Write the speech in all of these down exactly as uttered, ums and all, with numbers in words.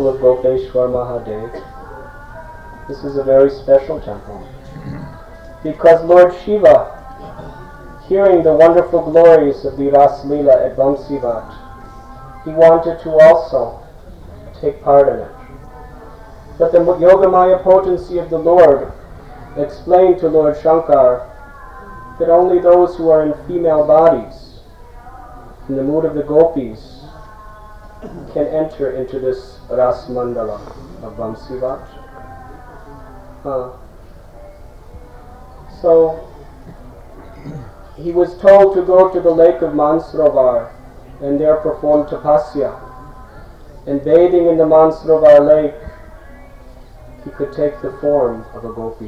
temple of Gopeshwar Mahadev. This is a very special temple because Lord Shiva, hearing the wonderful glories of the Ras Leela at Vamsivat, he wanted to also take part in it. But the Yogamaya potency of the Lord explained to Lord Shankar that only those who are in female bodies, in the mood of the gopis, can enter into this Ras Mandala of Vamsivat. Uh, so he was told to go to the lake of Mansrovar and there perform tapasya. And bathing in the Mansrovar lake, he could take the form of a gopi.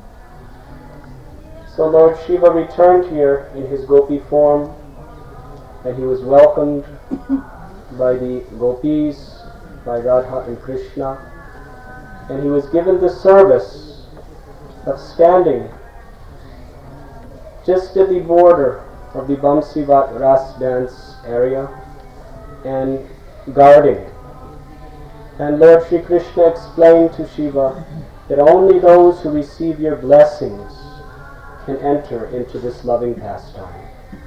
So Lord Shiva returned here in his gopi form, and he was welcomed by the gopis, by Radha and Krishna, and he was given the service of standing just at the border of the Vamsivat Ras dance area and guarding. And Lord Sri Krishna explained to Shiva that only those who receive your blessings can enter into this loving pastime.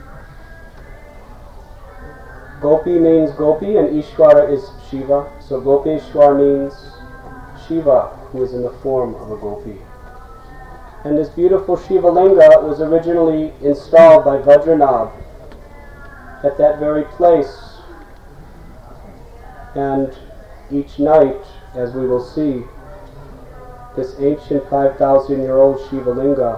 Gopi means Gopi and Ishvara is Shiva. So Gopeshwar means Shiva, who is in the form of a Gopi. And this beautiful Shiva Linga was originally installed by Vajranabh at that very place. And each night, as we will see, this ancient five thousand year old Shiva Linga,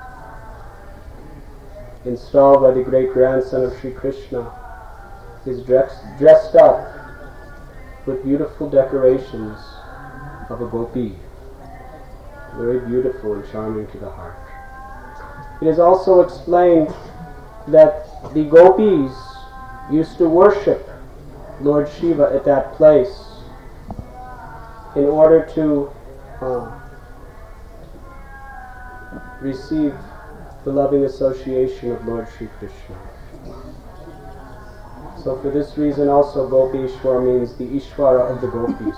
installed by the great grandson of Sri Krishna, is dressed, dressed up with beautiful decorations of a gopi. Very beautiful and charming to the heart. It is also explained that the gopis used to worship Lord Shiva at that place in order to uh, receive the loving association of Lord Sri Krishna. So for this reason also Gopeshwar means the Ishvara of the gopis.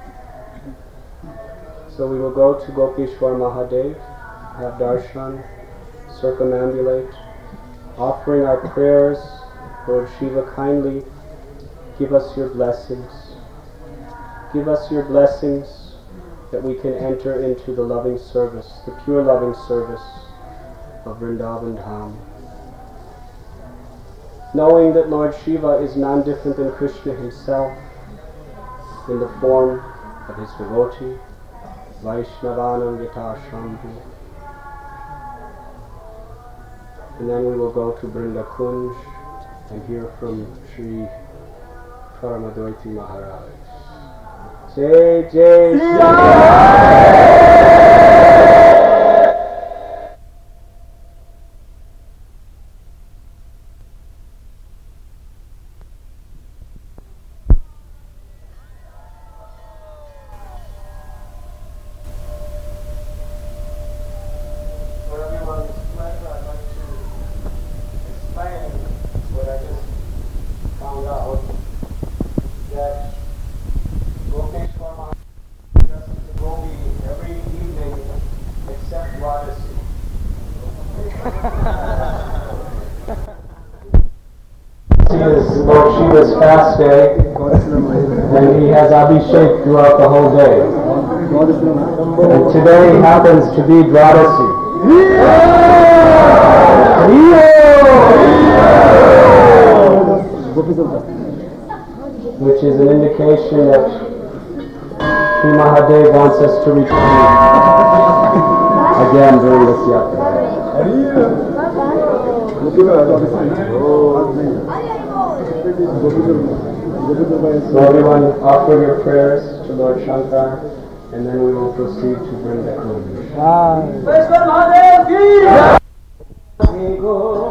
So we will go to Gopeshwar Mahadev, have darshan, circumambulate, offering our prayers. Lord Shiva, kindly give us your blessings. Give us your blessings that we can enter into the loving service, the pure loving service of Vrindavan Dham. Knowing that Lord Shiva is none different than Krishna himself in the form of his devotee, Vaishnavanam Yata Shambhu. And then we will go to Brinda Kunj and hear from Sri Paramadoiti Maharaj. Jai Jai Shri Lord Shiva's fast day, and he has Abhishek throughout the whole day. And today happens to be Dwadasi, which is an indication that Sri Mahadev wants us to return again during this yatra. So everyone offer your prayers to Lord Shankar, and then we will proceed to Vrinda Kunj.